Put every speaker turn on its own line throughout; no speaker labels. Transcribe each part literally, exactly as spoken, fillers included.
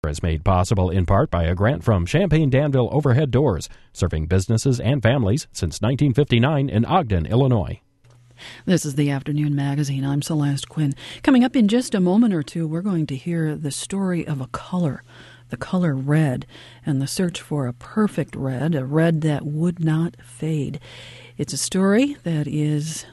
Is made possible in part by a grant from Champaign Danville Overhead Doors, serving businesses and families since nineteen fifty-nine in Ogden, Illinois.
This is the Afternoon Magazine. I'm Celeste Quinn. Coming up in just a moment or two, we're going to hear the story of a color, the color red, and the search for a perfect red, a red that would not fade. It's a story that is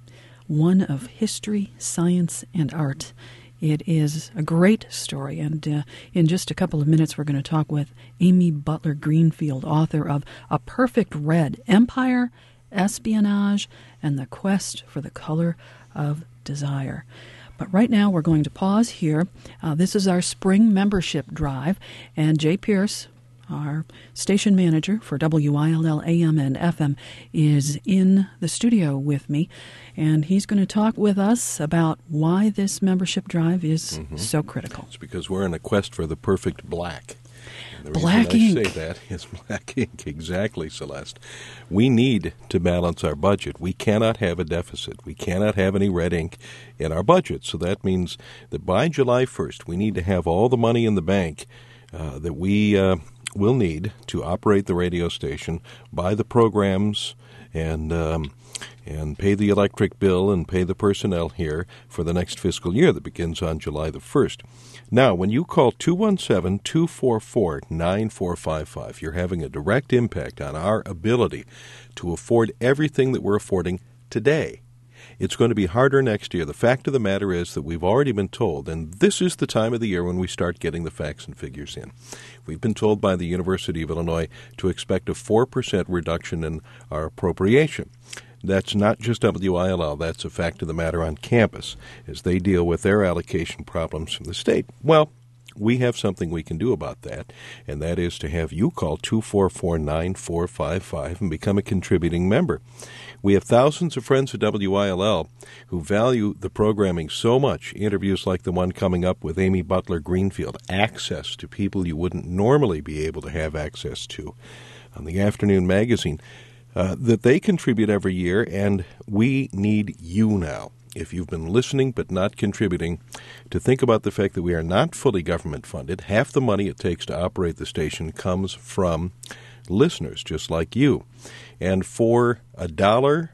one of history, science, and art. It is a great story, and uh, in just a couple of minutes we're going to talk with Amy Butler Greenfield, author of A Perfect Red, Empire, Espionage, and the Quest for the Color of Desire. But right now we're going to pause here. Uh, this is our spring membership drive, and Jay Pierce, our station manager for W I L L A M and F M, is in the studio with me, and he's going to talk with us about why this membership drive is mm-hmm. so critical.
It's because we're in a quest for the perfect black. And the
black
reason
ink.
I say that is black ink, exactly, Celeste. We need to balance our budget. We cannot have a deficit. We cannot have any red ink in our budget. So that means that by July first, we need to have all the money in the bank uh, that we uh, will need to operate the radio station, buy the programs, and um, and pay the electric bill and pay the personnel here for the next fiscal year that begins on July the first. Now, when you call two one seven, two four four, nine four five five, you're having a direct impact on our ability to afford everything that we're affording today. It's going to be harder next year. The fact of the matter is that we've already been told, and this is the time of the year when we start getting the facts and figures in. We've been told by the University of Illinois to expect a four percent reduction in our appropriation. That's not just W I L L. That's a fact of the matter on campus as they deal with their allocation problems from the state. Well, we have something we can do about that, and that is to have you call two four four, nine four five five and become a contributing member. We have thousands of friends at W I L L who value the programming so much, interviews like the one coming up with Amy Butler Greenfield, access to people you wouldn't normally be able to have access to on the Afternoon Magazine, uh, that they contribute every year, and we need you now. If you've been listening but not contributing, to think about the fact that we are not fully government funded. Half the money it takes to operate the station comes from listeners just like you. And for a dollar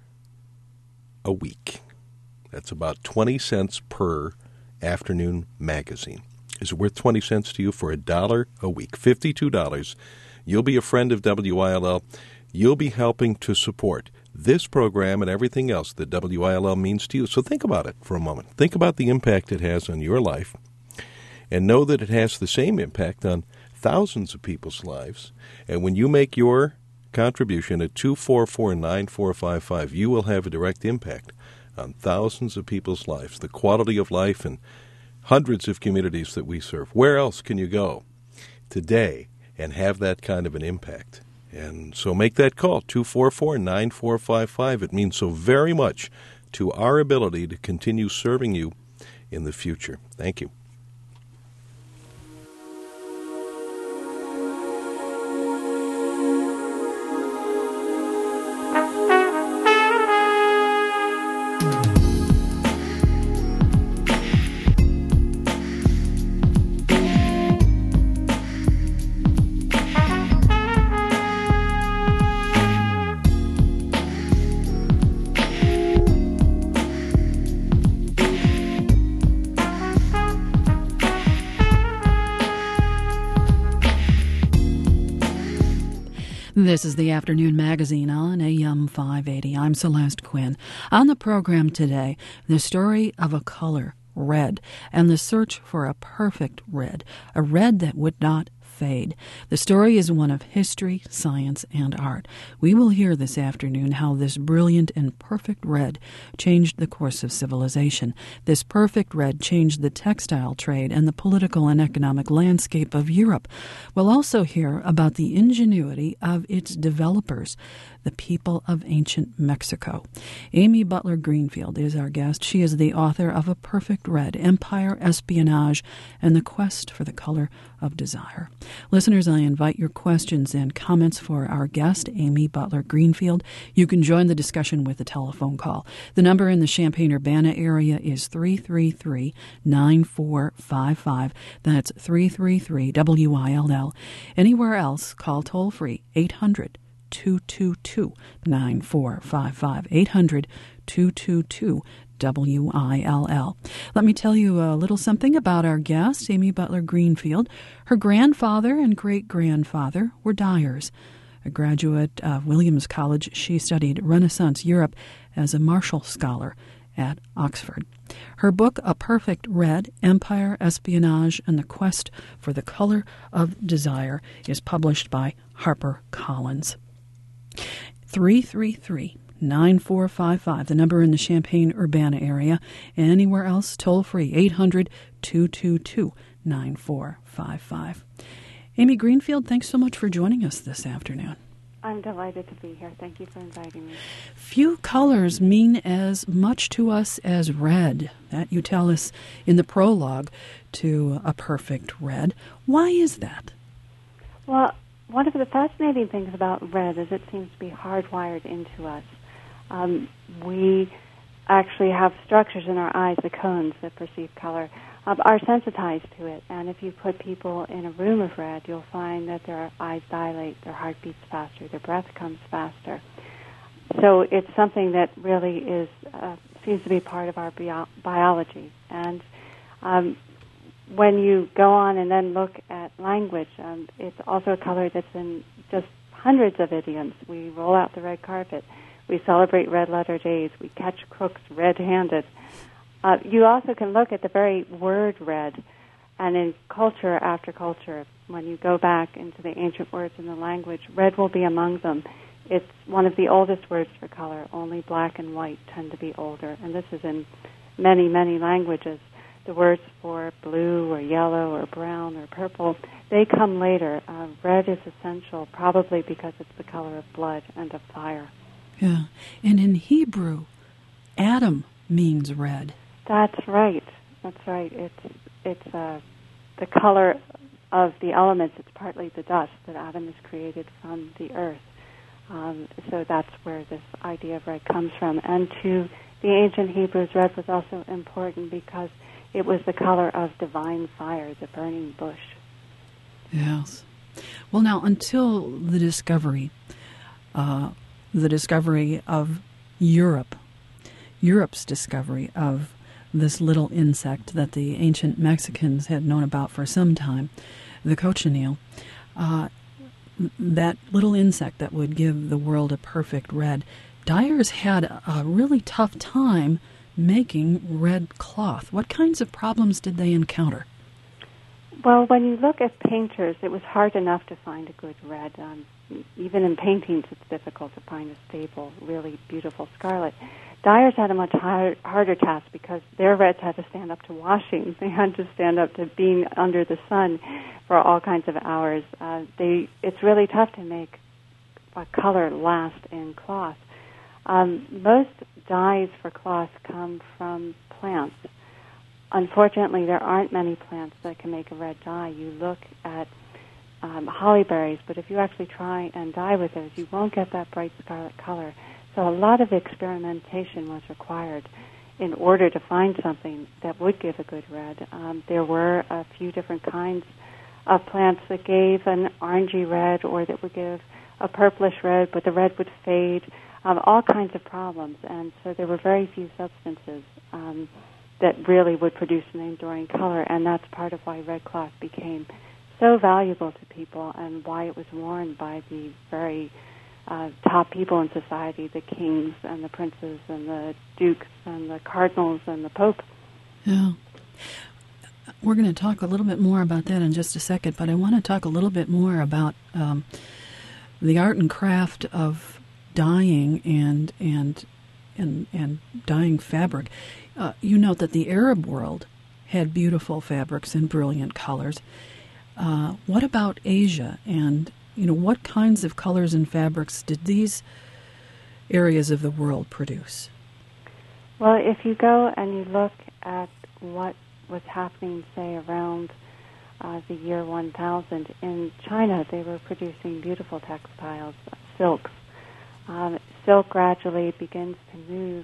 a week, that's about twenty cents per afternoon magazine. Is it worth twenty cents to you for a dollar a week? fifty-two dollars. You'll be a friend of W I L L. You'll be helping to support this program and everything else that W I L L means to you. So think about it for a moment. Think about the impact it has on your life, and know that it has the same impact on thousands of people's lives. And when you make your contribution at two four four, nine four five five, you will have a direct impact on thousands of people's lives, the quality of life in hundreds of communities that we serve. Where else can you go today and have that kind of an impact? And so make that call, two four four, nine four five five. It means so very much to our ability to continue serving you in the future. Thank you.
This is the Afternoon Magazine on A M five eighty. I'm Celeste Quinn. On the program today, the story of a color, red, and the search for a perfect red, a red that would not fade. The story is one of history, science, and art. We will hear this afternoon how this brilliant and perfect red changed the course of civilization. This perfect red changed the textile trade and the political and economic landscape of Europe. We'll also hear about the ingenuity of its developers, the people of ancient Mexico. Amy Butler Greenfield is our guest. She is the author of A Perfect Red, Empire, Espionage, and the Quest for the Color of Desire. Listeners, I invite your questions and comments for our guest, Amy Butler Greenfield. You can join the discussion with a telephone call. The number in the Champaign-Urbana area is three three three, nine four five five. That's three three three W I L L. Anywhere else, call toll-free eight hundred, two two two, nine four five five. eight hundred, two two two, W I L L. Let me tell you a little something about our guest, Amy Butler Greenfield. Her grandfather and great-grandfather were dyers. A graduate of Williams College, she studied Renaissance Europe as a Marshall Scholar at Oxford. Her book, A Perfect Red, Empire, Espionage, and the Quest for the Color of Desire, is published by HarperCollins. three three three, nine four five five, the number in the Champaign-Urbana area. Anywhere else, toll-free, eight hundred, two two two, nine four five five. Amy Greenfield, thanks so much for joining us this afternoon.
I'm delighted to be here. Thank you for inviting me.
Few colors mean as much to us as red. That you tell us in the prologue to A Perfect Red. Why is that?
Well, one of the fascinating things about red is it seems to be hardwired into us. Um, we actually have structures in our eyes, the cones that perceive color, um, are sensitized to it. And if you put people in a room of red, you'll find that their eyes dilate, their heart beats faster, their breath comes faster. So it's something that really is uh, seems to be part of our bio- biology. And um, when you go on and then look at language, um, it's also a color that's in just hundreds of idioms. We roll out the red carpet. We celebrate red letter days. We catch crooks red-handed. Uh, you also can look at the very word red, and in culture after culture, when you go back into the ancient words in the language, red will be among them. It's one of the oldest words for color. Only black and white tend to be older, and this is in many, many languages. The words for blue or yellow or brown or purple, they come later. Uh, red is essential, probably because it's the color of blood and of fire.
Yeah, and in Hebrew, Adam means red.
That's right. That's right. It's it's uh, the color of the elements. It's partly the dust that Adam is created from the earth. Um, so that's where this idea of red comes from. And to the ancient Hebrews, red was also important because it was the color of divine fire, the burning bush.
Yes. Well, now, until the discovery, uh, the discovery of Europe, Europe's discovery of this little insect that the ancient Mexicans had known about for some time, the cochineal, uh, that little insect that would give the world a perfect red, dyers had a really tough time making red cloth. What kinds of problems did they encounter?
Well, when you look at painters, it was hard enough to find a good red. Um, even in paintings, it's difficult to find a stable, really beautiful scarlet. Dyers had a much higher, harder task because their reds had to stand up to washing. They had to stand up to being under the sun for all kinds of hours. Uh, they, it's really tough to make a color last in cloth. Um, most dyes for cloth come from plants. Unfortunately, there aren't many plants that can make a red dye. You look at um, holly berries, but if you actually try and dye with those, you won't get that bright scarlet color. So a lot of experimentation was required in order to find something that would give a good red. Um, there were a few different kinds of plants that gave an orangey red or that would give a purplish red, but the red would fade, um, all kinds of problems. And so there were very few substances um, that really would produce an enduring color, and that's part of why red cloth became so valuable to people and why it was worn by the very uh, top people in society, the kings and the princes and the dukes and the cardinals and the pope.
Yeah. We're going to talk a little bit more about that in just a second, but I want to talk a little bit more about um, the art and craft of dyeing and and and, and dyeing fabric. Uh, you note that the Arab world had beautiful fabrics and brilliant colors. Uh, what about Asia? And, you know, what kinds of colors and fabrics did these areas of the world produce?
Well, if you go and you look at what was happening, say, around uh, the year one thousand. In China, they were producing beautiful textiles, silks. Um, silk gradually begins to move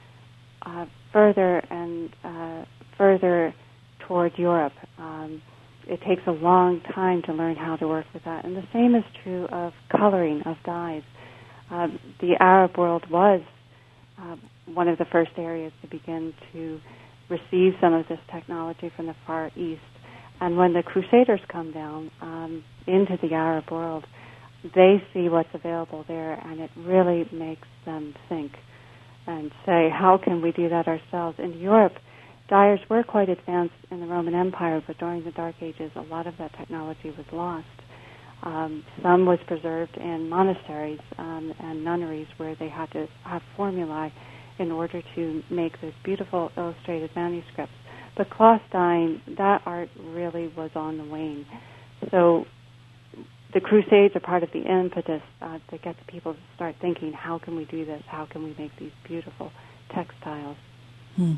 uh, further and uh, further toward Europe. Um, it takes a long time to learn how to work with that. And the same is true of coloring, of dyes. Uh, the Arab world was uh, one of the first areas to begin to receive some of this technology from the Far East. And when the Crusaders come down um, into the Arab world, they see what's available there, and it really makes them think and say, how can we do that ourselves? In Europe, dyers were quite advanced in the Roman Empire, but during the Dark Ages, a lot of that technology was lost. Um, some was preserved in monasteries um, and nunneries where they had to have formulae in order to make those beautiful illustrated manuscripts. But cloth dyeing, that art really was on the wane. So the Crusades are part of the impetus uh, that gets people to start thinking, how can we do this? How can we make these beautiful textiles?
Hmm.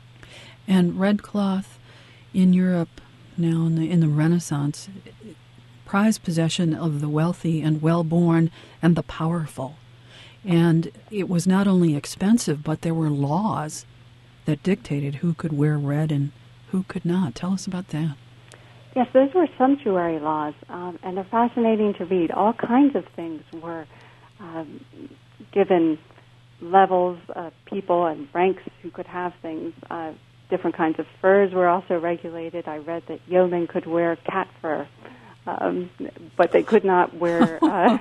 And red cloth in Europe now in the, in the Renaissance, prized possession of the wealthy and well-born and the powerful. And it was not only expensive, but there were laws that dictated who could wear red and who could not. Tell us about that.
Yes, those were sumptuary laws, um, and they're fascinating to read. All kinds of things were um, given levels of people and ranks who could have things. Uh, different kinds of furs were also regulated. I read that yeomen could wear cat fur. Um, but they could not wear uh,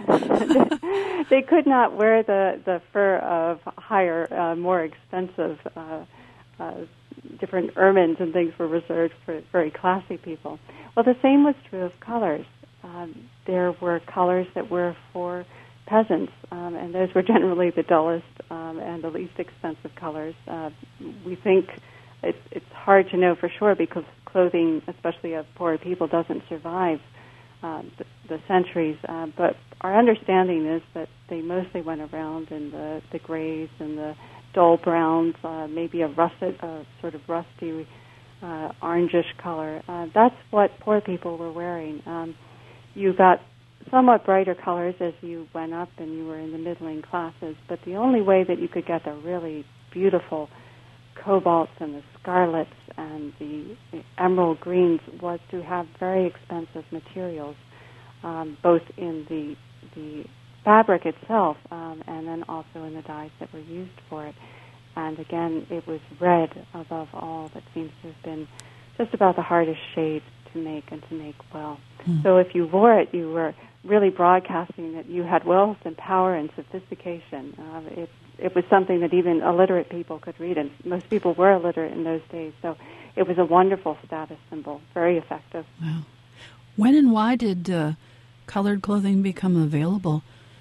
they could not wear the, the fur of higher, uh, more expensive, uh, uh, different ermines and things were reserved for very classy people. Well, the same was true of colors. Um, there were colors that were for peasants, um, and those were generally the dullest um, and the least expensive colors. Uh, we think it's, it's hard to know for sure because clothing, especially of poor people, doesn't survive Uh, the, the centuries, uh, but our understanding is that they mostly went around in the, the grays and the dull browns, uh, maybe a russet, uh, sort of rusty, uh, orangish color. Uh, that's what poor people were wearing. Um, you got somewhat brighter colors as you went up and you were in the middling classes, but the only way that you could get the really beautiful cobalts and the scarlets and the, the emerald greens was to have very expensive materials, um, both in the the fabric itself um, and then also in the dyes that were used for it. And again, it was red above all that seems to have been just about the hardest shade to make and to make well. Mm. So if you wore it, you were really broadcasting that you had wealth and power and sophistication. Uh, it It was something that even illiterate people could read, and most people were illiterate in those days. So it was a wonderful status symbol, very effective.
Wow. When and why did uh, colored clothing become available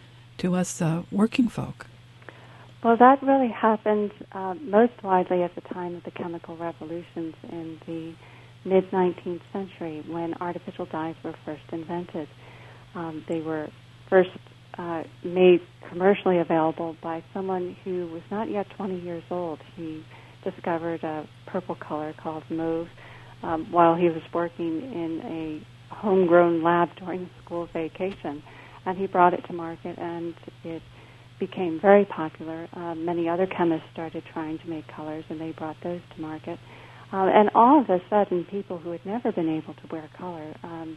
to us uh, working folk?
Well, that really happened uh, most widely at the time of the chemical revolutions in the mid-nineteenth century when artificial dyes were first invented. Um, they were first Uh, made commercially available by someone who was not yet twenty years old. He discovered a purple color called mauve um, while he was working in a homegrown lab during school vacation. And he brought it to market, and it became very popular. Uh, many other chemists started trying to make colors, and they brought those to market. Uh, and all of a sudden, people who had never been able to wear color um,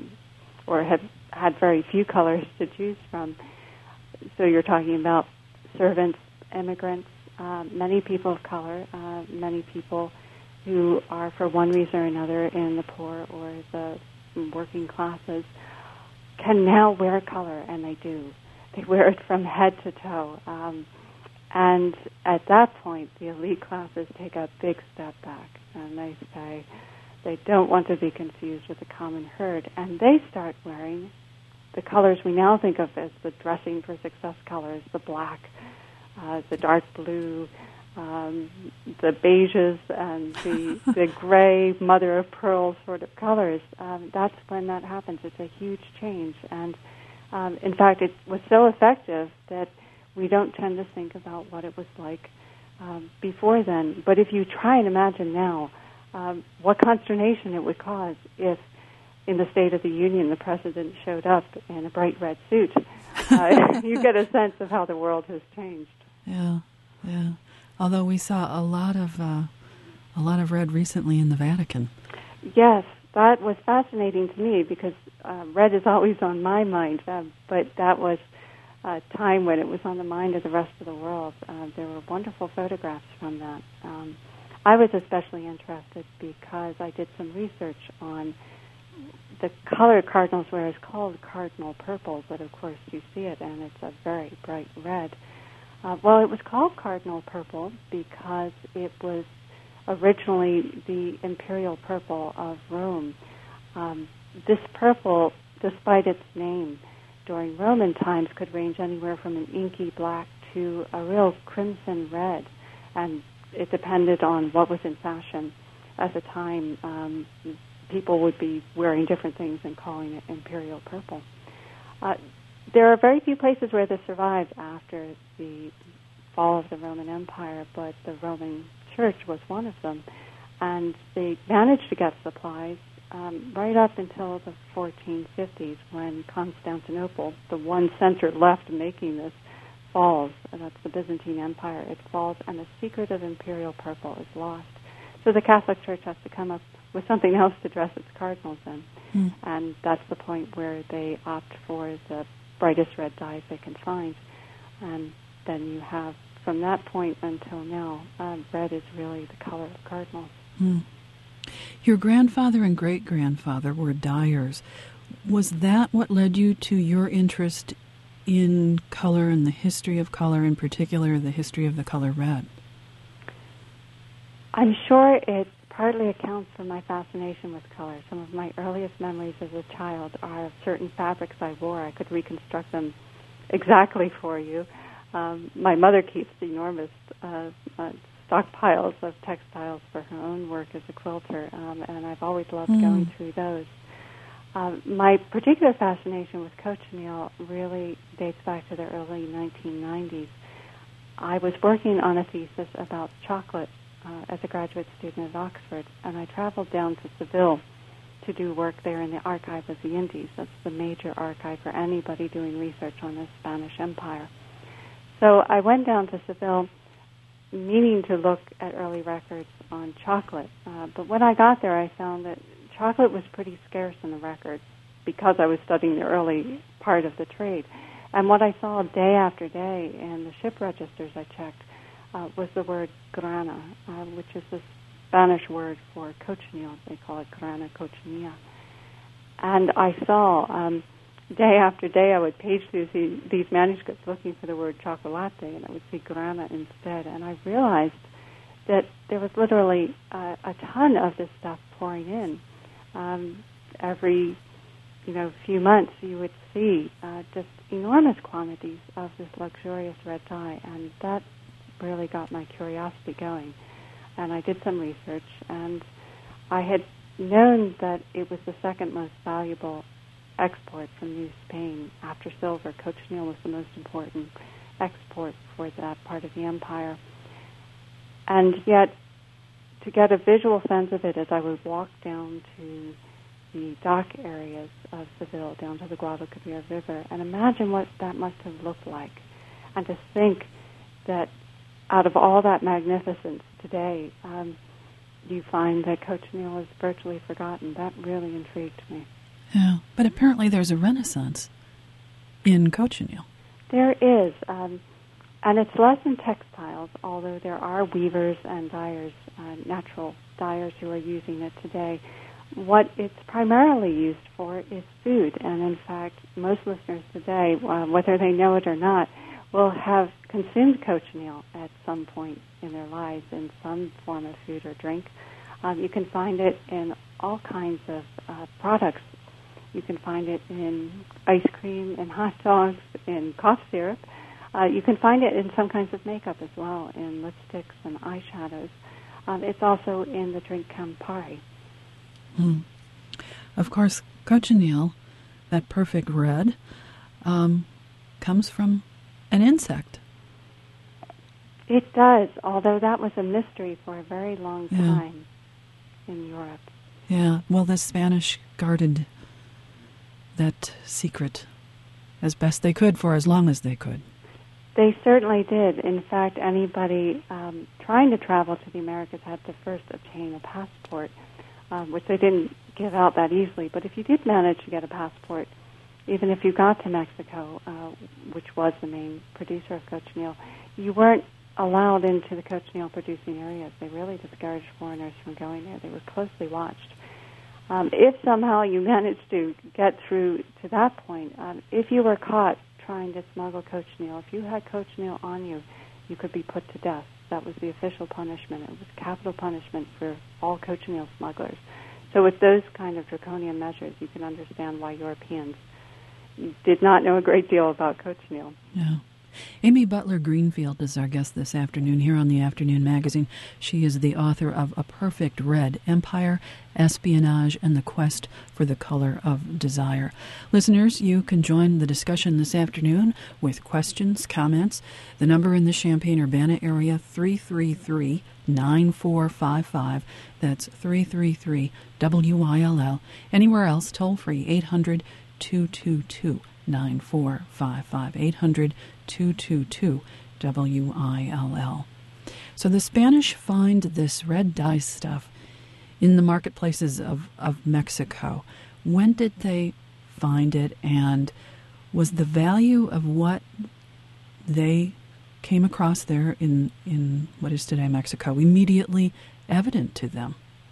or had had very few colors to choose from. So you're talking about servants, immigrants, uh, many people of color, uh, many people who are for one reason or another in the poor or the working classes can now wear color, and they do. They wear it from head to toe. Um, and at that point, the elite classes take a big step back, and they say, they don't want to be confused with the common herd, and they start wearing the colors we now think of as the dressing for success colors, the black, uh, the dark blue, um, the beiges, and the, the gray mother of pearl sort of colors. Um, that's when that happens. It's a huge change, and um, in fact, it was so effective that we don't tend to think about what it was like um, before then. But if you try and imagine now, Um, what consternation it would cause if in the State of the Union the president showed up in a bright red suit, uh, you get a sense of how the world has changed.
Yeah, yeah. Although we saw a lot of uh, a lot of red recently in the Vatican.
Yes, that was fascinating to me because uh, red is always on my mind, uh, but that was a time when it was on the mind of the rest of the world. Uh, there were wonderful photographs from that. Um, I was especially interested because I did some research on the color cardinals where it's called cardinal purple, but of course you see it and it's a very bright red. Uh, well, it was called cardinal purple because it was originally the imperial purple of Rome. Um, this purple, despite its name, during Roman times could range anywhere from an inky black to a real crimson red, and it depended on what was in fashion at the time. Um, people would be wearing different things and calling it imperial purple. Uh, there are very few places where this survived after the fall of the Roman Empire, but the Roman Church was one of them, and they managed to get supplies um, right up until the fourteen fifties when Constantinople, the one center left making this, falls. And that's the Byzantine Empire. It falls, and the secret of imperial purple is lost. So the Catholic Church has to come up with something else to dress its cardinals in, mm. and that's the point where they opt for the brightest red dyes they can find. And then you have, from that point until now, uh, red is really the color of cardinals.
Mm. Your grandfather and great-grandfather were dyers. Was that what led you to your interest in color and the history of color, in particular the history of the color red?
I'm sure it partly accounts for my fascination with color. Some of my earliest memories as a child are of certain fabrics I wore. I could reconstruct them exactly for you. Um, my mother keeps enormous uh, uh, stockpiles of textiles for her own work as a quilter, um, and I've always loved mm. going through those. Uh, my particular fascination with cochineal really dates back to the early nineteen nineties. I was working on a thesis about chocolate uh, as a graduate student at Oxford, and I traveled down to Seville to do work there in the Archive of the Indies. That's the major archive for anybody doing research on the Spanish Empire. So I went down to Seville meaning to look at early records on chocolate. Uh, but when I got there, I found that chocolate was pretty scarce in the records because I was studying the early part of the trade. And what I saw day after day in the ship registers I checked uh, was the word grana, uh, which is the Spanish word for cochineal. They call it grana cochinilla. And I saw... Um, Day after day, I would page through these, these manuscripts looking for the word chocolate, and I would see grana instead. And I realized that there was literally uh, a ton of this stuff pouring in. Um, every, you know, few months, you would see uh, just enormous quantities of this luxurious red dye, and that really got my curiosity going. And I did some research, and I had known that it was the second most valuable export from New Spain. After silver, cochineal was the most important export for that part of the empire. And yet, to get a visual sense of it, as I would walk down to the dock areas of Seville, down to the Guadalquivir River, and imagine what that must have looked like, and to think that out of all that magnificence today, um, you find that cochineal is virtually forgotten. That really intrigued me.
Yeah, but apparently there's a renaissance in cochineal.
There is, um, and it's less in textiles, although there are weavers and dyers, uh, natural dyers who are using it today. What it's primarily used for is food, and in fact, most listeners today, uh, whether they know it or not, will have consumed cochineal at some point in their lives in some form of food or drink. Um, you can find it in all kinds of uh, products. You can find it in ice cream, in hot dogs, in cough syrup. Uh, you can find it in some kinds of makeup as well, in lipsticks and eyeshadows. Um, it's also in the drink Campari.
Mm. Of course, cochineal, that perfect red, um, comes from an insect.
It does, although that was a mystery for a very long time yeah. in Europe.
Yeah, well, the Spanish guarded that secret as best they could for as long as they could.
They certainly did. In fact, anybody um, trying to travel to the Americas had to first obtain a passport, um, which they didn't give out that easily. But if you did manage to get a passport, even if you got to Mexico, uh, which was the main producer of cochineal, you weren't allowed into the cochineal producing areas. They really discouraged foreigners from going there. They were closely watched. Um, if somehow you managed to get through to that point, um, if you were caught trying to smuggle cochineal, if you had cochineal on you, you could be put to death. That was the official punishment. It was capital punishment for all cochineal smugglers. So with those kind of draconian measures, you can understand why Europeans did not know a great deal about cochineal.
Yeah. Amy Butler Greenfield is our guest this afternoon here on the Afternoon Magazine. She is the author of A Perfect Red, Empire, Espionage, and the Quest for the Color of Desire. Listeners, you can join the discussion this afternoon with questions, comments. The number in the Champaign-Urbana area, three three three, nine four five five. That's three three three W I L L. Anywhere else, toll free, eight hundred, two two two, nine four five five. eight hundred, two two two, W I L L. So the Spanish find this red dye stuff in the marketplaces of, of Mexico. When did they find it, and was the value of what they came across there in, in what is today Mexico immediately evident to them?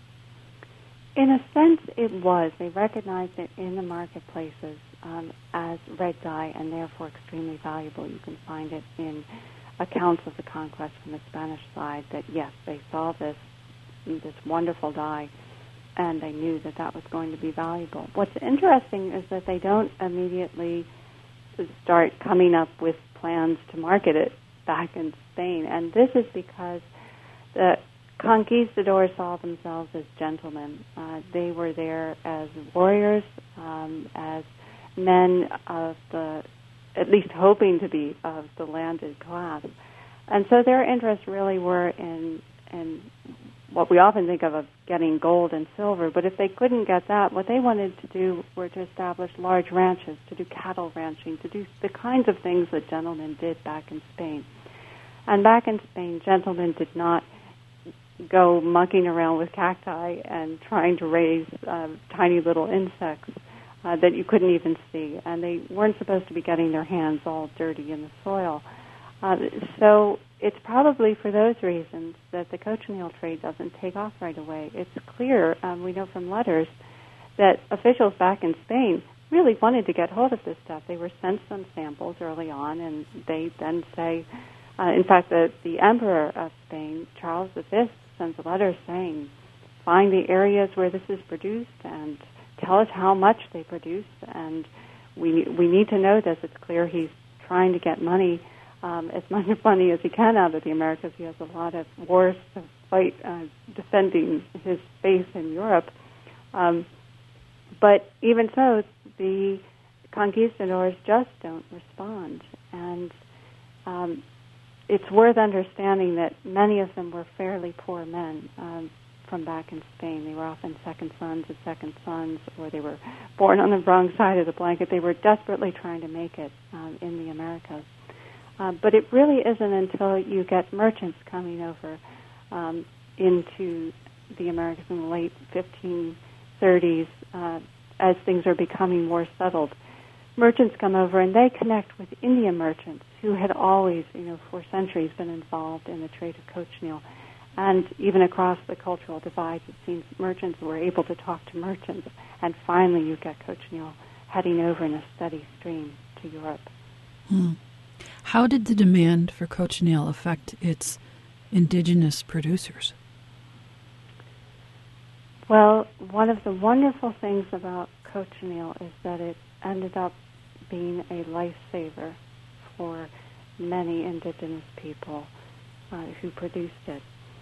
In a sense, it was. They recognized it in the marketplaces um, as red dye, and therefore extremely valuable. You can find it in accounts of the conquest from the Spanish side that, yes, they saw this this wonderful dye, and they knew that that was going to be valuable. What's interesting is that they don't immediately start coming up with plans to market it back in Spain, and this is because the conquistadors saw themselves as gentlemen. Uh, they were there as warriors, um, as men of the, at least hoping to be, of the landed class. And so their interests really were in, in what we often think of as getting gold and silver. But if they couldn't get that, what they wanted to do were to establish large ranches, to do cattle ranching, to do the kinds of things that gentlemen did back in Spain. And back in Spain, gentlemen did not go monkeying around with cacti and trying to raise uh, tiny little insects uh, that you couldn't even see. And they weren't supposed to be getting their hands all dirty in the soil. Uh, so it's probably for those reasons that the cochineal trade doesn't take off right away. It's clear, um, we know from letters, that officials back in Spain really wanted to get hold of this stuff. They were sent some samples early on, and they then say, uh, in fact, the, the Emperor of Spain, Charles the Fifth, sends a letter saying, find the areas where this is produced and tell us how much they produce, and we we need to know this. It's clear he's trying to get money, um, as much money as he can out of the Americas. He has a lot of wars to fight uh, defending his base in Europe. Um, but even so, the conquistadors just don't respond. And um, it's worth understanding that many of them were fairly poor men um, from back in Spain. They were often second sons of second sons, or they were born on the wrong side of the blanket. They were desperately trying to make it um, in the Americas. Uh, but it really isn't until you get merchants coming over um, into the Americas in the late fifteen thirties, uh, as things are becoming more settled. Merchants come over and they connect with Indian merchants who had always, you know, for centuries been involved in the trade of cochineal. And even across the cultural divides, it seems merchants were able to talk to merchants. And finally you get cochineal heading over in a steady stream to Europe.
Hmm. How did the demand for cochineal affect its indigenous producers?
Well, one of the wonderful things about cochineal is that it ended up being a lifesaver for many indigenous people uh, who produced it.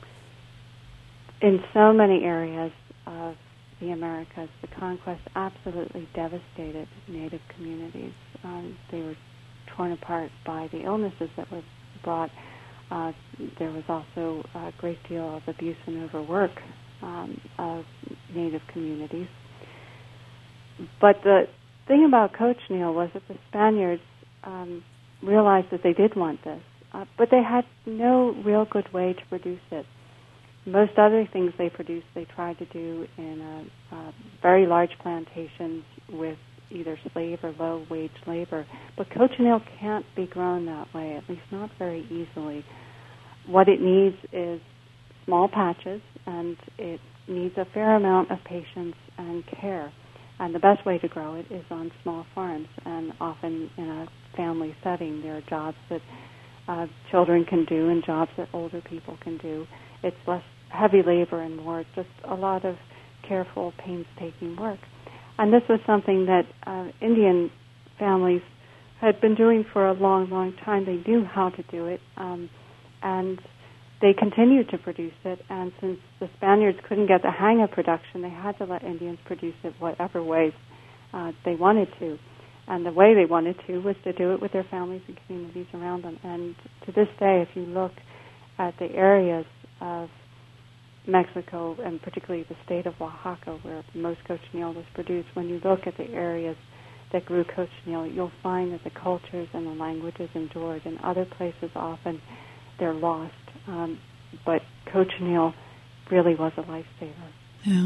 In so many areas of the Americas, the conquest absolutely devastated native communities. Um, they were torn apart by the illnesses that were brought. Uh, there was also a great deal of abuse and overwork um, of native communities. But the thing about cochineal was that the Spaniards um, realized that they did want this, uh, but they had no real good way to produce it. Most other things they produced, they tried to do in a, a very large plantations with either slave or low-wage labor. But cochineal can't be grown that way, at least not very easily. What it needs is small patches, and it needs a fair amount of patience and care. And the best way to grow it is on small farms, and often in a family setting. There are jobs that uh, children can do and jobs that older people can do. It's less heavy labor and more just a lot of careful, painstaking work. And this was something that uh, Indian families had been doing for a long, long time. They knew how to do it, um, and they continued to produce it. And since the Spaniards couldn't get the hang of production, they had to let Indians produce it whatever ways uh, they wanted to. And the way they wanted to was to do it with their families and communities around them. And to this day, if you look at the areas of Mexico, and particularly the state of Oaxaca, where most cochineal was produced, when you look at the areas that grew cochineal, you'll find that the cultures and the languages endured. In other places, often they're lost. Um, but cochineal really was a lifesaver.
Yeah.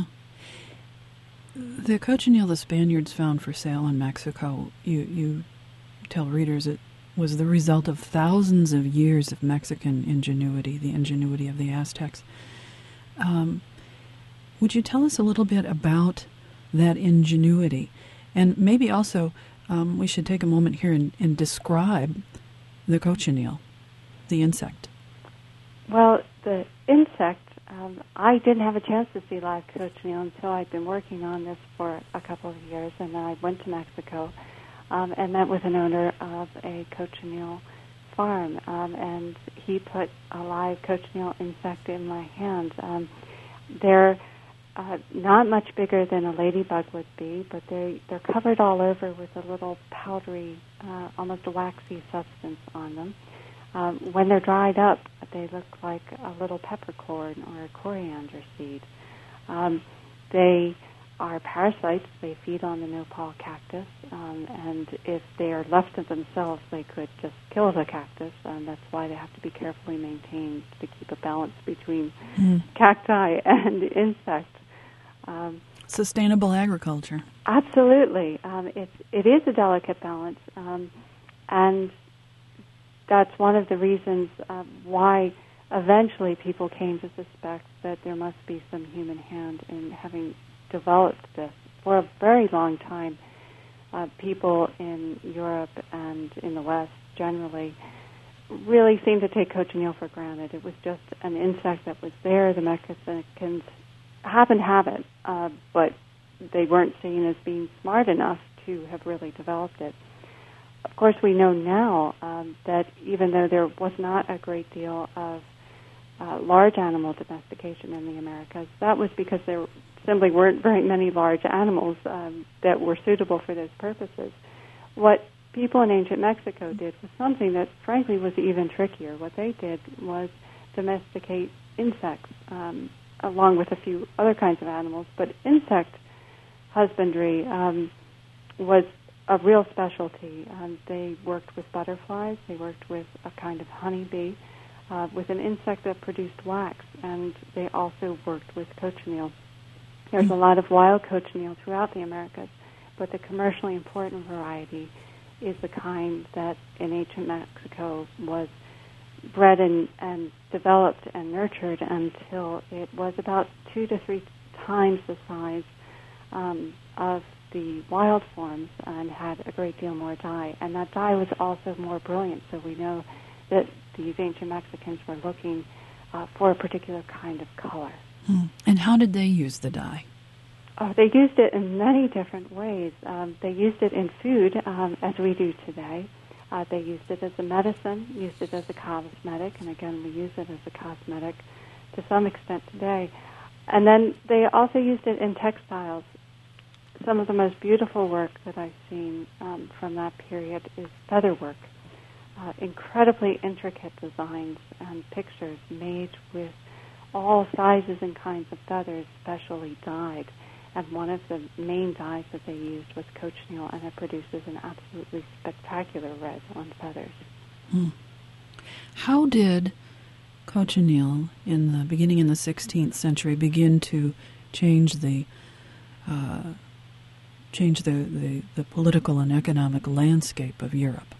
The cochineal the Spaniards found for sale in Mexico, you, you tell readers it was the result of thousands of years of Mexican ingenuity, the ingenuity of the Aztecs. Um, would you tell us a little bit about that ingenuity? And maybe also um, we should take a moment here and, and describe the cochineal, the insect.
Well, the insect, um, I didn't have a chance to see live cochineal until I'd been working on this for a couple of years, and then I went to Mexico um, and met with an owner of a cochineal farm, um, and he put a live cochineal insect in my hands. Um, they're uh, not much bigger than a ladybug would be, but they, they're covered all over with a little powdery, uh, almost a waxy substance on them. Um, when they're dried up, they look like a little peppercorn or a coriander seed. Um, they are parasites. They feed on the nopal cactus, um, and if they are left to themselves, they could just kill the cactus, and that's why they have to be carefully maintained to keep a balance between mm. cacti and insects. Um,
Sustainable agriculture.
Absolutely. Um, it's, it is a delicate balance, um, and that's one of the reasons uh, why eventually people came to suspect that there must be some human hand in having developed this. For a very long time, uh, people in Europe and in the West generally really seemed to take cochineal for granted. It was just an insect that was there. The Mexicans happened to have it, uh, but they weren't seen as being smart enough to have really developed it. Of course, we know now um, that even though there was not a great deal of uh, large animal domestication in the Americas, that was because there simply weren't very many large animals um, that were suitable for those purposes. What people in ancient Mexico did was something that, frankly, was even trickier. What they did was domesticate insects, um, along with a few other kinds of animals, but insect husbandry um, was a real specialty. Um, they worked with butterflies. They worked with a kind of honeybee, uh, with an insect that produced wax, and they also worked with cochineal. There's a lot of wild cochineal throughout the Americas, but the commercially important variety is the kind that in ancient Mexico was bred and, and developed and nurtured until it was about two to three times the size um, of the wild forms and had a great deal more dye. And that dye was also more brilliant, so we know that these ancient Mexicans were looking uh, for a particular kind of color.
Hmm. And how did they use the dye?
Oh, they used it in many different ways. Um, they used it in food, um, as we do today. Uh, they used it as a medicine, used it as a cosmetic, and again, we use it as a cosmetic to some extent today. And then they also used it in textiles. Some of the most beautiful work that I've seen um, from that period is feather work. Uh, incredibly intricate designs and pictures made with all sizes and kinds of feathers specially dyed. And one of the main dyes that they used was cochineal, and it produces an absolutely spectacular red on feathers.
Hmm. How did cochineal, in the beginning in the sixteenth century, begin to change the uh, change the, the, the political and economic landscape of Europe?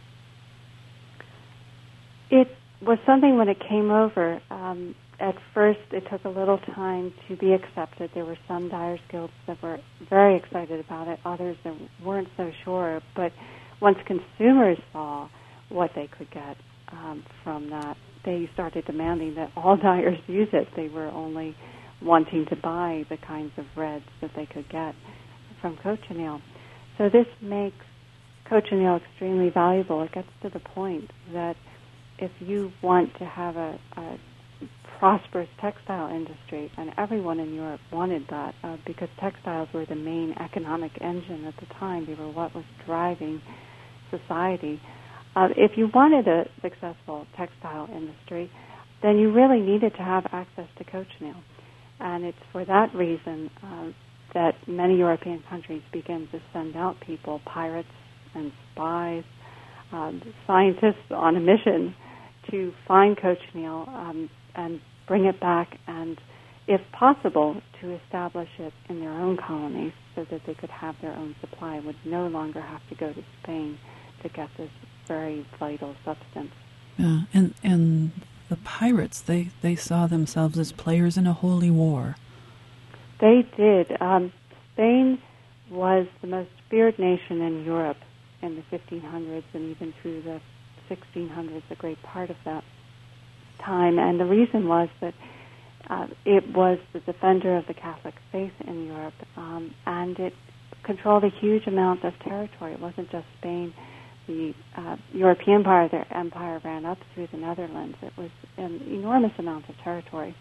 It was something when it came over. Um, At first, it took a little time to be accepted. There were some dyers' guilds that were very excited about it, others that weren't so sure. But once consumers saw what they could get um, from that, they started demanding that all dyers use it. They were only wanting to buy the kinds of reds that they could get from cochineal. So this makes cochineal extremely valuable. It gets to the point that if you want to have a, a prosperous textile industry, and everyone in Europe wanted that uh, because textiles were the main economic engine at the time. They were what was driving society. Uh, if you wanted a successful textile industry, then you really needed to have access to cochineal. And it's for that reason uh, that many European countries began to send out people, pirates and spies, um, scientists on a mission to find cochineal um, and bring it back and, if possible, to establish it in their own colonies so that they could have their own supply, would no longer have to go to Spain to get this very vital substance.
Yeah, and and the pirates, they, they saw themselves as players in a holy war.
They did. Um, Spain was the most feared nation in Europe in the fifteen hundreds and even through the sixteen hundreds, a great part of that time. And the reason was that uh, it was the defender of the Catholic faith in Europe, um, and it controlled a huge amount of territory. It wasn't just Spain. The uh, European part of their empire ran up through the Netherlands. It was an enormous amount of territory.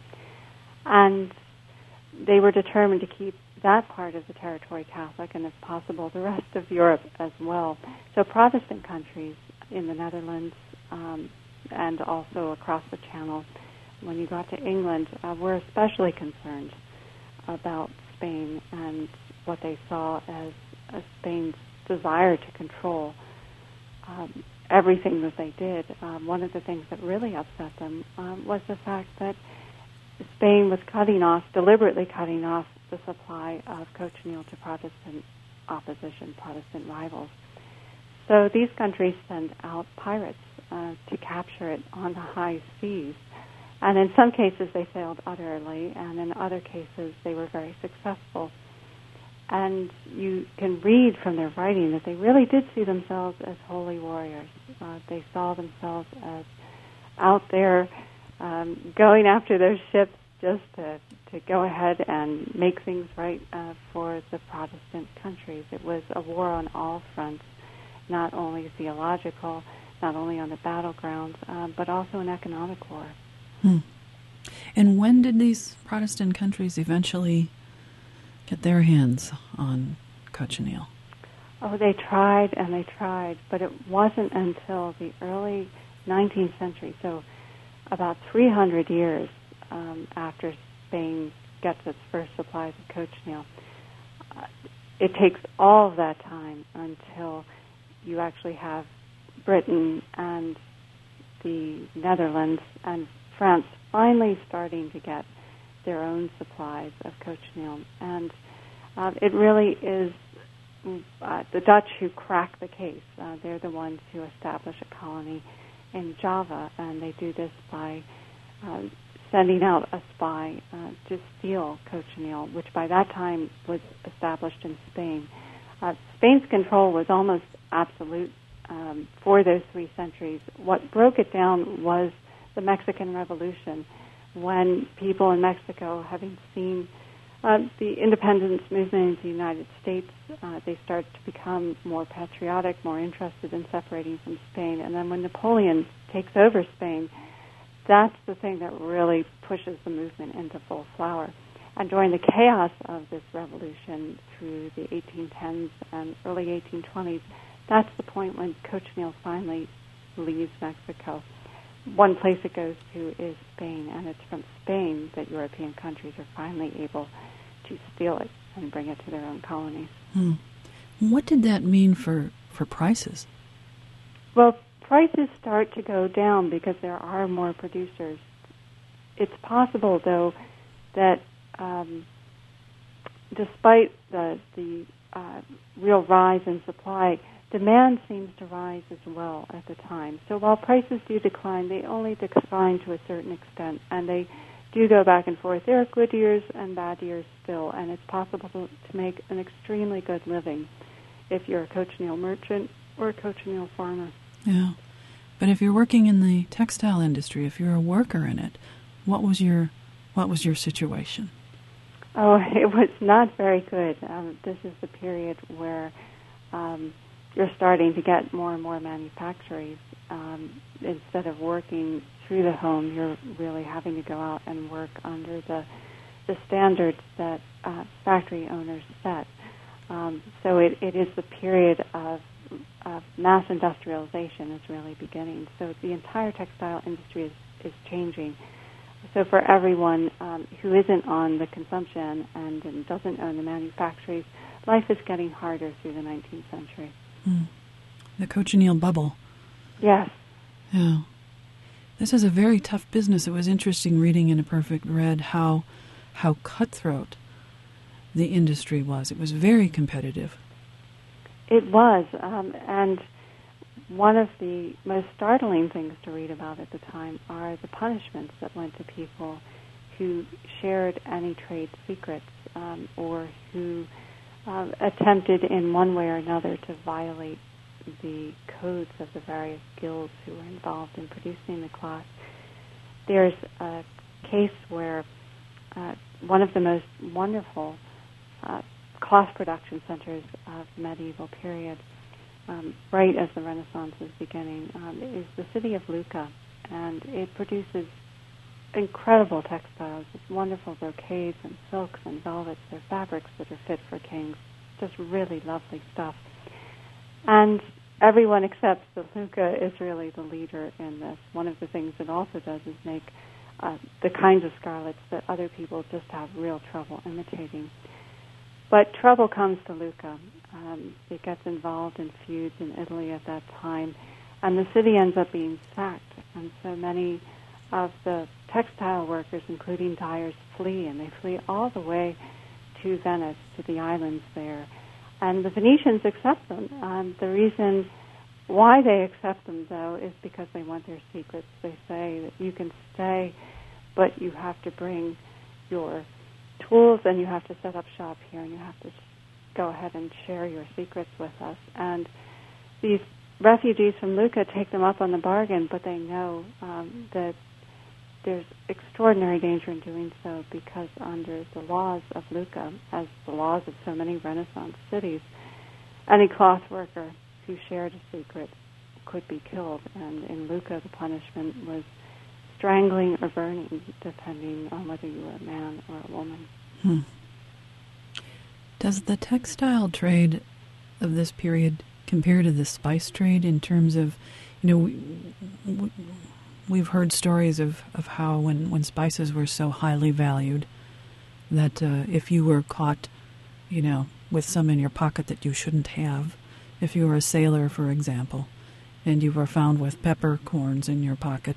And they were determined to keep that part of the territory Catholic, and if possible, the rest of Europe as well. So Protestant countries in the Netherlands um, and also across the Channel, when you got to England, uh, were especially concerned about Spain and what they saw as, as Spain's desire to control um, everything that they did. Um, one of the things that really upset them um, was the fact that Spain was cutting off, deliberately cutting off the supply of cochineal to Protestant opposition, Protestant rivals. So these countries send out pirates uh, to capture it on the high seas. And in some cases they failed utterly, and in other cases they were very successful. And you can read from their writing that they really did see themselves as holy warriors. Uh, they saw themselves as out there um, going after those ships just to, to go ahead and make things right uh, for the Protestant countries. It was a war on all fronts, not only theological, not only on the battlegrounds, uh, but also an economic war.
Hmm. And when did these Protestant countries eventually get their hands on cochineal?
Oh, they tried and they tried, but it wasn't until the early nineteenth century, so about three hundred years um, after Spain gets its first supplies of cochineal. Uh, it takes all of that time until you actually have Britain and the Netherlands and France finally starting to get their own supplies of cochineal. And uh, it really is uh, the Dutch who crack the case. Uh, they're the ones who establish a colony in Java, and they do this by uh, sending out a spy uh, to steal cochineal, which by that time was established in Spain. Uh, Spain's control was almost absolute um, for those three centuries. What broke it down was the Mexican Revolution, when people in Mexico, having seen uh, the independence movement in the United States, uh, they started to become more patriotic, more interested in separating from Spain. And then when Napoleon takes over Spain, that's the thing that really pushes the movement into full flower. And during the chaos of this revolution through the eighteen tens and early eighteen twenties, that's the point when cochineal finally leaves Mexico. One place it goes to is Spain, and it's from Spain that European countries are finally able to steal it. and bring it to their own colonies.
Hmm. What did that mean for, for prices?
Well, prices start to go down because there are more producers. It's possible, though, that um, despite the, the uh, real rise in supply, demand seems to rise as well at the time. So while prices do decline, they only decline to a certain extent, and they do go back and forth. There are good years and bad years still, and it's possible to, to make an extremely good living if you're a cochineal merchant or a cochineal farmer.
Yeah. But if you're working in the textile industry, if you're a worker in it, what was your what was your situation?
Oh, it was not very good. Um, this is the period where um, you're starting to get more and more manufactories. Um, instead of working through the home, you're really having to go out and work under the the standards that uh, factory owners set. Um, so it, it is the period of, of mass industrialization is really beginning. So the entire textile industry is, is changing. So for everyone um, who isn't on the consumption end and doesn't own the manufactories, life is getting harder through the nineteenth century.
Mm. The cochineal bubble.
Yes.
Yeah. This is a very tough business. It was interesting reading in A Perfect Red how how cutthroat the industry was. It was very competitive.
It was, um, and one of the most startling things to read about at the time are the punishments that went to people who shared any trade secrets um, or who uh, attempted in one way or another to violate the codes of the various guilds who were involved in producing the cloth. There's a case where uh, one of the most wonderful uh, cloth production centers of the medieval period, um, right as the Renaissance is beginning, um, is the city of Lucca, and it produces incredible textiles, wonderful brocades and silks and velvets. They're fabrics that are fit for kings, just really lovely stuff. And everyone accepts that Lucca is really the leader in this. One of the things it also does is make uh, the kinds of scarlets that other people just have real trouble imitating. But trouble comes to Lucca. Um, it gets involved in feuds in Italy at that time, and the city ends up being sacked. And so many of the textile workers, including dyers, flee, and they flee all the way to Venice, to the islands there. And the Venetians accept them. Um, the reason why they accept them, though, is because they want their secrets. They say that you can stay, but you have to bring your tools and you have to set up shop here and you have to go ahead and share your secrets with us. And these refugees from Lucca take them up on the bargain, but they know um, that there's extraordinary danger in doing so because under the laws of Lucca, as the laws of so many Renaissance cities, any cloth worker who shared a secret could be killed. And in Lucca, the punishment was strangling or burning, depending on whether you were a man or a woman.
Hmm. Does the textile trade of this period compare to the spice trade in terms of, you know, we, we, we've heard stories of, of how when, when spices were so highly valued that uh, if you were caught, you know, with some in your pocket that you shouldn't have, if you were a sailor, for example, and you were found with peppercorns in your pocket,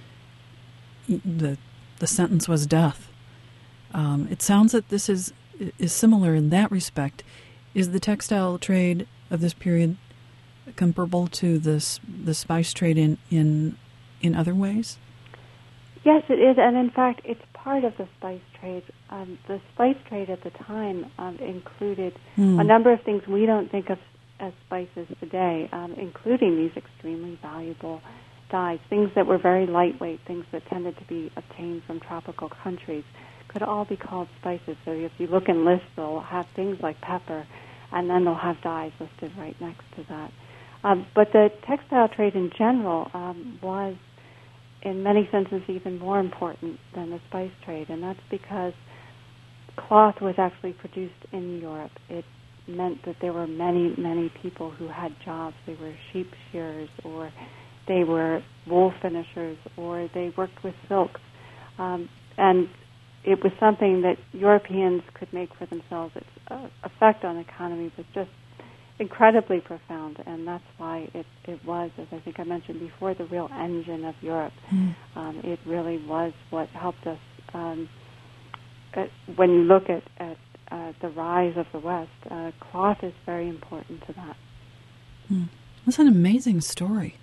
the the sentence was death. Um, it sounds that this is is similar in that respect. Is the textile trade of this period comparable to this the spice trade in in in other ways?
Yes, it is, and in fact, it's part of the spice trade. Um, the spice trade at the time um, included
hmm.
a number of things we don't think of as spices today, um, including these extremely valuable dyes, things that were very lightweight, things that tended to be obtained from tropical countries, could all be called spices. So if you look in lists, they'll have things like pepper, and then they'll have dyes listed right next to that. Um, but the textile trade in general um, was, in many senses, even more important than the spice trade, and that's because cloth was actually produced in Europe. It meant that there were many, many people who had jobs. They were sheep shearers, or they were wool finishers, or they worked with silks. Um, and it was something that Europeans could make for themselves. Its uh, effect on the economy was just incredibly profound, and that's why it, it was, as I think I mentioned before, the real engine of Europe. Mm. Um, it really was what helped us. Um, at, when you look at, at uh, the rise of the West, uh, cloth is very important to that.
Mm. That's an amazing story.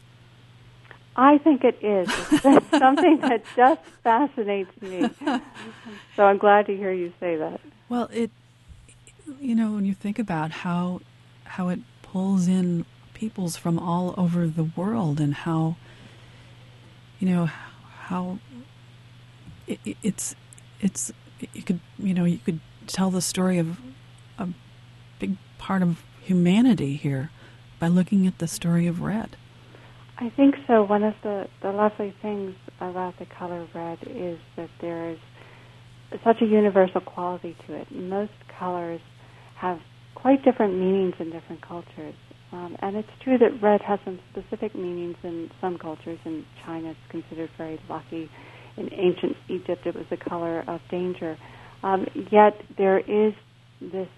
I think it is. It's something that just fascinates me. So I'm glad to hear you say that.
Well, it, you know, when you think about how how it pulls in peoples from all over the world, and how, you know, how it, it's it's you could you know you could tell the story of a big part of humanity here by looking at the story of red.
I think so. One of the, the lovely things about the color red is that there is such a universal quality to it. Most colors have quite different meanings in different cultures. Um, and it's true that red has some specific meanings in some cultures. In China, it's considered very lucky. In ancient Egypt, it was the color of danger. Um, yet there is this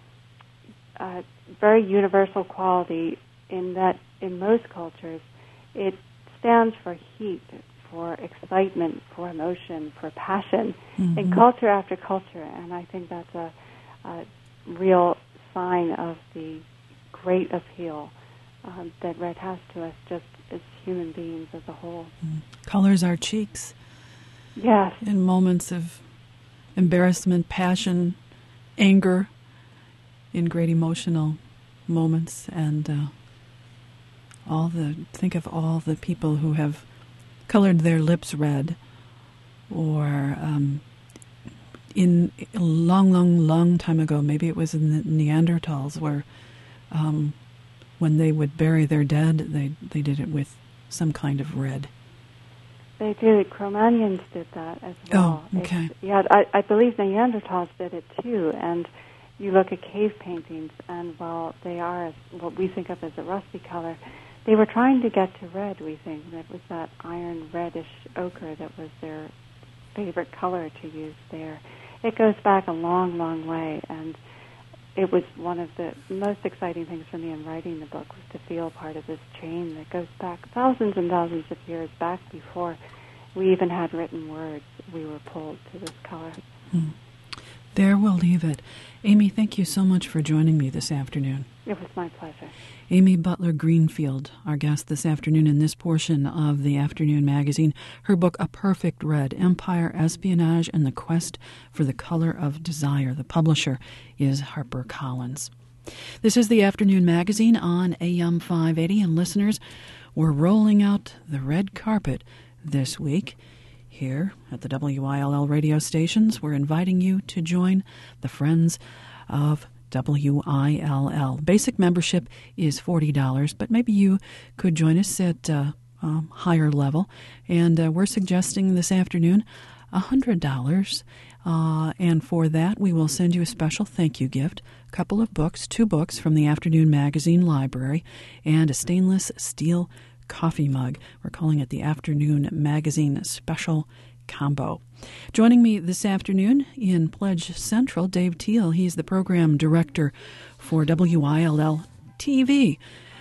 uh, very universal quality in that in most cultures, it stands for heat, for excitement, for emotion, for passion, mm-hmm. in culture after culture. And I think that's a, a real sign of the great appeal um, that red has to us just as human beings as a whole.
Mm. Colors our cheeks.
Yes.
In moments of embarrassment, passion, anger, in great emotional moments, and uh, all the think of all the people who have colored their lips red, or um, in a long, long, long time ago, maybe it was in the Neanderthals, where um, when they would bury their dead, they they did it with some kind of red.
They did. Cro-Magnons did that as well.
Oh, okay.
It's, yeah, I, I believe Neanderthals did it too. And you look at cave paintings, and while they are what we think of as a rusty color, they were trying to get to red, we think. That was that iron reddish ochre that was their favorite color to use there. It goes back a long, long way, and it was one of the most exciting things for me in writing the book was to feel part of this chain that goes back thousands and thousands of years back before we even had written words. We were pulled to this color.
Hmm. There we'll leave it. Amy, thank you so much for joining me this afternoon.
It was my pleasure.
Amy Butler Greenfield, our guest this afternoon in this portion of the Afternoon Magazine. Her book, A Perfect Red, Empire, Espionage, and the Quest for the Color of Desire. The publisher is HarperCollins. This is the Afternoon Magazine on A M five eighty, and listeners, we're rolling out the red carpet this week. Here at the W I L L radio stations, we're inviting you to join the Friends of W I L L. Basic membership is forty dollars, but maybe you could join us at uh, um, higher level. And uh, we're suggesting this afternoon one hundred dollars. Uh, and for that, we will send you a special thank you gift, a couple of books, two books from the Afternoon Magazine library, and a stainless steel coffee mug. We're calling it the Afternoon Magazine Special Combo. Joining me this afternoon in Pledge Central, Dave Teal. He's the program director for W I L L T V.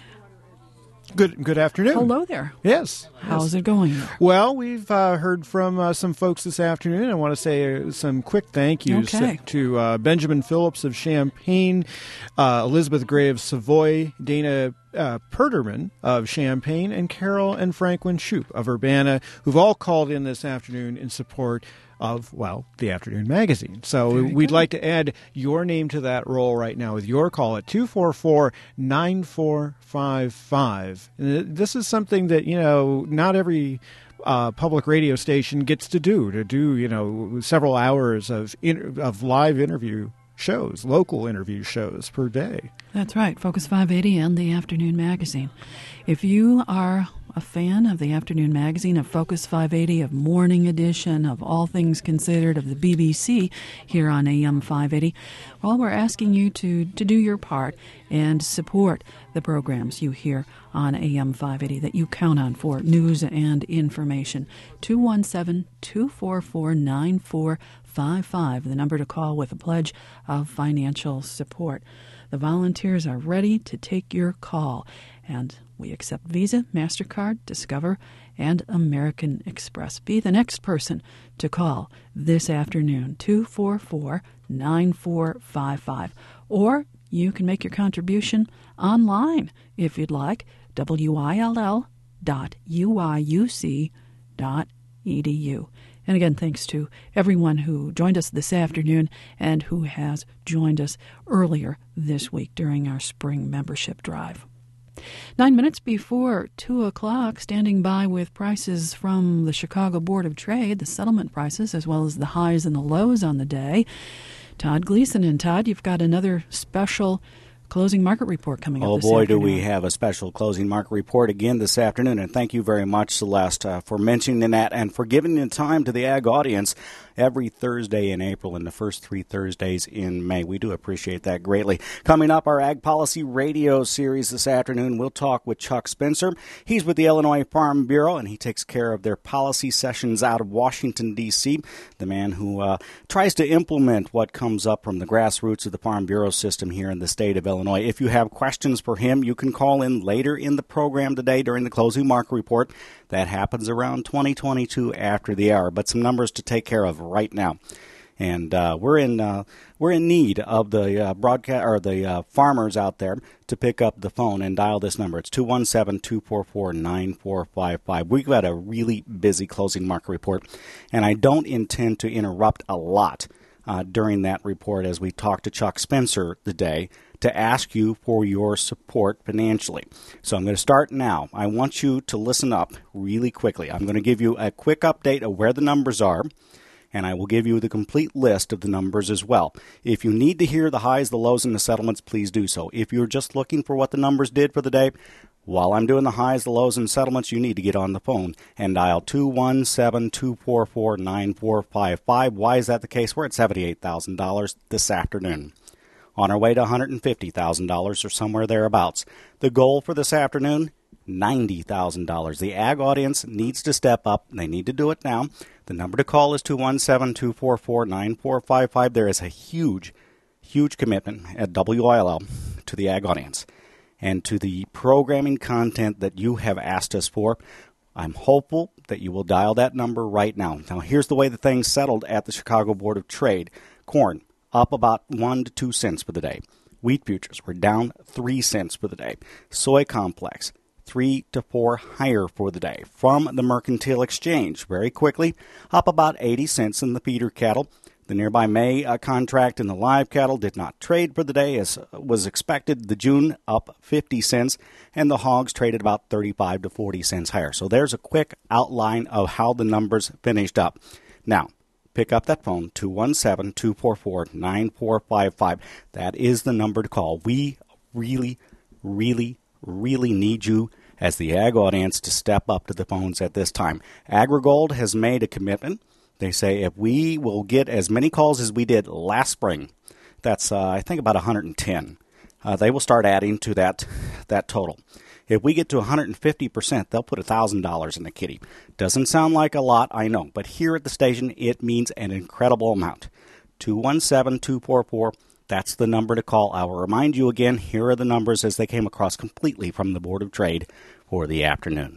Good good afternoon.
Hello there.
Yes.
How's
yes.
it going there?
Well, we've uh, heard from uh, some folks this afternoon. I want to say uh, some quick thank yous
okay.
to uh, Benjamin Phillips of Champaign, uh, Elizabeth Gray of Savoy, Dana uh, Perderman of Champaign, and Carol and Franklin Shoup of Urbana, who've all called in this afternoon in support of, well, the Afternoon Magazine. So
Very
we'd
good.
like to add your name to that roll right now with your call at two four four, nine four five five. And this is something that, you know, not every uh, public radio station gets to do, to do, you know, several hours of inter- of live interview shows, local interview shows per day.
That's right, Focus five eighty and the Afternoon Magazine. If you are a fan of the afternoon magazine, of Focus five eighty, of Morning Edition, of All Things Considered, of the B B C here on A M five eighty, well, we're asking you to, to do your part and support the programs you hear on A M five eighty that you count on for news and information. two one seven, two four four, nine four five five, the number to call with a pledge of financial support. The volunteers are ready to take your call, and we accept Visa, MasterCard, Discover, and American Express. Be the next person to call this afternoon, two four four, nine four five five. Or you can make your contribution online if you'd like, W I L L dot U I U C dot E D U. And again, thanks to everyone who joined us this afternoon and who has joined us earlier this week during our spring membership drive. Nine minutes before two o'clock, standing by with prices from the Chicago Board of Trade, the settlement prices, as well as the highs and the lows on the day. Todd Gleason. And Todd, you've got another special closing market report coming up
oh
this
boy,
afternoon.
do we have a special closing market report again this afternoon. And thank you very much, Celeste, uh, for mentioning that and for giving the time to the ag audience every Thursday in April and the first three Thursdays in May. We do appreciate that greatly. Coming up, our Ag Policy Radio series this afternoon, we'll talk with Chuck Spencer. He's with the Illinois Farm Bureau, and he takes care of their policy sessions out of Washington, D C, the man who uh, tries to implement what comes up from the grassroots of the Farm Bureau system here in the state of Illinois. If you have questions for him, you can call in later in the program today during the closing market report. That happens around twenty twenty-two after the hour, but some numbers to take care of right now. And uh, we're in uh, we're in need of the uh, broadcast or the uh, farmers out there to pick up the phone and dial this number. It's two one seven, two four four, nine four five five. We've got a really busy closing market report, and I don't intend to interrupt a lot uh, during that report as we talk to Chuck Spencer today to ask you for your support financially. So I'm going to start now. I want you to listen up really quickly. I'm going to give you a quick update of where the numbers are, and I will give you the complete list of the numbers as well. If you need to hear the highs, the lows, and the settlements, please do so. If you're just looking for what the numbers did for the day, while I'm doing the highs, the lows, and settlements, you need to get on the phone and dial two one seven, two four four, nine four five five. Why is that the case? We're at seventy-eight thousand dollars this afternoon, on our way to one hundred fifty thousand dollars or somewhere thereabouts. The goal for this afternoon, ninety thousand dollars. The ag audience needs to step up. They need to do it now. The number to call is two one seven, two four four, nine four five five. There is a huge, huge commitment at W I L L to the ag audience and to the programming content that you have asked us for. I'm hopeful that you will dial that number right now. Now, here's the way the things settled at the Chicago Board of Trade. Corn up about one to two cents for the day. Wheat futures were down three cents for the day. Soy complex, three to four higher for the day. From the Mercantile Exchange, very quickly, up about eighty cents in the feeder cattle. The nearby May uh, contract in the live cattle did not trade for the day as was expected. The June up fifty cents, and the hogs traded about thirty-five to forty cents higher. So there's a quick outline of how the numbers finished up. Now, pick up that phone, two one seven, two four four, nine four five five. That is the number to call. We really, really, really need you as the ag audience to step up to the phones at this time. AgriGold has made a commitment. They say if we will get as many calls as we did last spring, that's, uh, I think, about one hundred ten, uh, they will start adding to that that total. If we get to one hundred fifty percent, they'll put one thousand dollars in the kitty. Doesn't sound like a lot, I know, but here at the station, it means an incredible amount. two one seven, two four four, that's the number to call. I will remind you again, here are the numbers as they came across completely from the Board of Trade for the afternoon.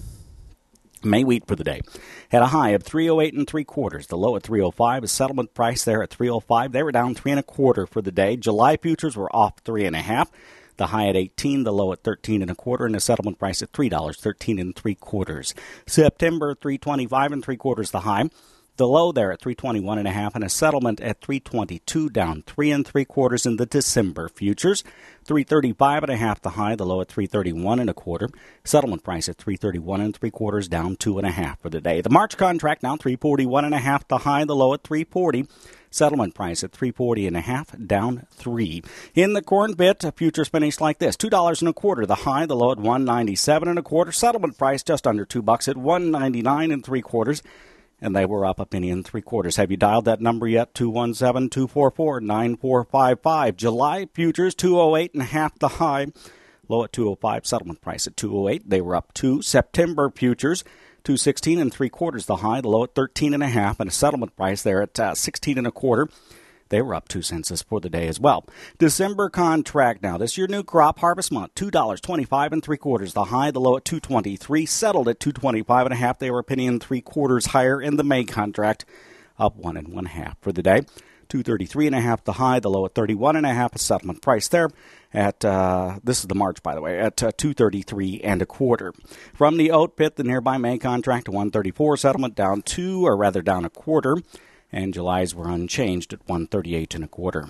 May wheat for the day had a high of three oh eight and three quarters, the low at three oh five. A settlement price there at three oh five. They were down three and a quarter for the day. July futures were off three and a half. The high at eighteen, the low at thirteen and a quarter, and the settlement price at three dollars, thirteen and three quarters. September three twenty-five and three quarters the high. The low there at three twenty-one and a half, and a settlement at three twenty-two, down three and three quarters in the December futures. three thirty-five and a half the high, the low at three thirty-one and a quarter. Settlement price at three thirty-one and three quarters, down two and a half for the day. The March contract now three forty-one and a half the high, the low at three forty. Settlement price at three forty and a half, down three. In the corn bit, futures finished like this: two dollars and a quarter the high, the low at one ninety-seven and a quarter. Settlement price just under two bucks at one ninety-nine and three quarters. And they were up a penny and three quarters. Have you dialed that number yet? two one seven, two four four, nine four five five. July futures, two oh eight and a half the high. Low at two oh five. Settlement price at two oh eight. They were up two. September futures, two sixteen and three quarters the high. The low at thirteen and a half. And a settlement price there at uh, sixteen and a quarter. They were up two cents for the day as well. December contract now. This is your new crop harvest month. two dollars and twenty-five and three quarters. The high, the low at two twenty-three. Settled at two twenty-five and a half. They were a penny and three quarters higher in the May contract. Up one and one half for the day. two thirty-three and a half the high, the low at thirty-one and a half. A settlement price there at, uh, this is the March, by the way, at uh, two thirty-three and a quarter. From the oat pit, the nearby May contract, one thirty-four. Settlement down two, or rather down a quarter. And July's were unchanged at one thirty-eight and a quarter.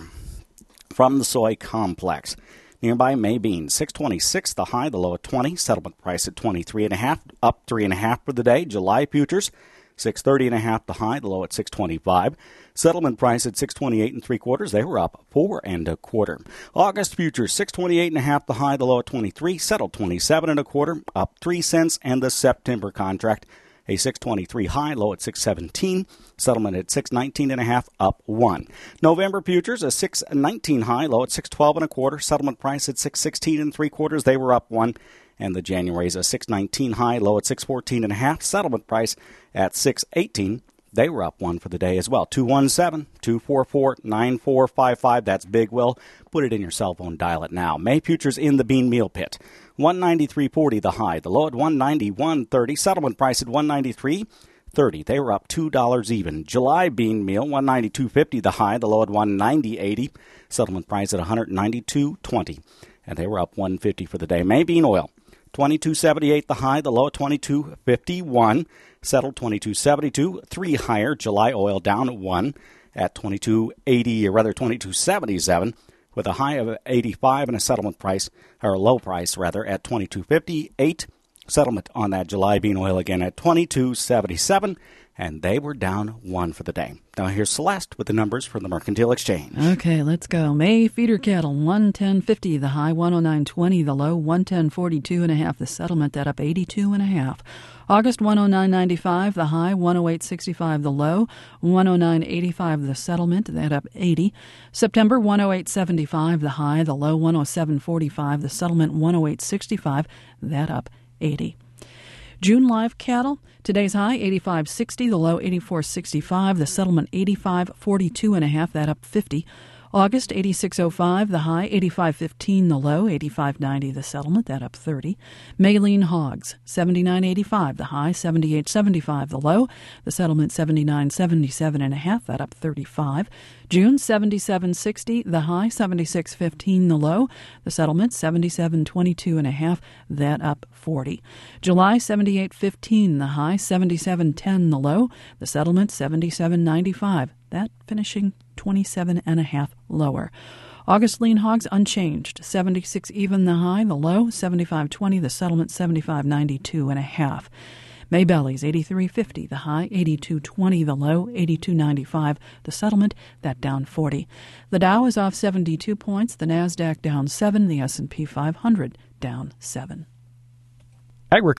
From the soy complex, nearby May beans, six twenty-six the high, the low at twenty. Settlement price at twenty-three and a half, up three and a half for the day. July futures, six thirty and a half the high, the low at six twenty-five. Settlement price at six twenty-eight and three quarters. They were up four and a quarter. August futures, six twenty-eight and a half the high, the low at twenty-three. Settled twenty-seven and a quarter, up three cents. And the September contract, a six twenty-three high, low at six seventeen. Settlement at six nineteen and a half, up one. November futures, a six nineteen high, low at six twelve and a quarter. Settlement price at six sixteen and three quarters. They were up one. And the January's a six nineteen high, low at six fourteen and a half. Settlement price at six eighteen. They were up one for the day as well. two one seven, two four four, nine four five five. That's Big Will. Put it in your cell phone. Dial it now. May futures in the bean meal pit. one ninety-three forty the high. The low at one ninety-one thirty. Settlement price at one ninety-three thirty. They were up two dollars even. July bean meal, one ninety-two fifty the high. The low at one ninety eighty. Settlement price at one ninety-two twenty. And they were up one fifty for the day. May bean oil, twenty-two seventy-eight the high. The low at twenty-two fifty-one. Settled twenty-two seventy-two, three higher. July oil down one at twenty-two eighty, or rather twenty-two seventy-seven, with a high of eighty-five and a settlement price, or a low price rather, at twenty-two fifty-eight. Settlement on that July bean oil again at twenty-two seventy-seven, and they were down one for the day. Now here's Celeste with the numbers from the Mercantile Exchange.
Okay, let's go. May feeder cattle, one ten fifty the high, one oh nine twenty the low, one ten forty-two and a half the settlement, that up eighty-two and a half. August, one oh nine ninety-five the high, one oh eight sixty-five the low, one oh nine eighty-five the settlement, that up eighty. September, one oh eight seventy-five the high, the low one oh seven forty-five, the settlement one oh eight sixty-five, that up eighty. June live cattle, today's high eighty-five sixty, the low eighty-four sixty-five, the settlement eighty-five forty-two and a half, that up fifty. August, eighty-six oh five the high, eighty-five fifteen the low, eighty-five ninety the settlement, that up thirty. May lean hogs, seventy-nine eighty-five the high, seventy-eight seventy-five the low, the settlement seventy-nine seventy-seven and a half, that up thirty-five. June, seventy-seven sixty the high, seventy-six fifteen the low, the settlement seventy-seven twenty-two and a half, that up forty. July, seventy-eight fifteen the high, seventy-seven ten the low, the settlement seventy-seven ninety-five, that finishing twenty-seven and a half lower. August lean hogs unchanged, seventy-six even the high, the low seventy-five twenty, the settlement seventy-five ninety-two and a half. May bellies eighty-three fifty the high, eighty-two twenty the low, eighty-two ninety-five the settlement, that down forty. The Dow is off seventy-two points, the Nasdaq down seven, the S and P five hundred down seven.
Agriculture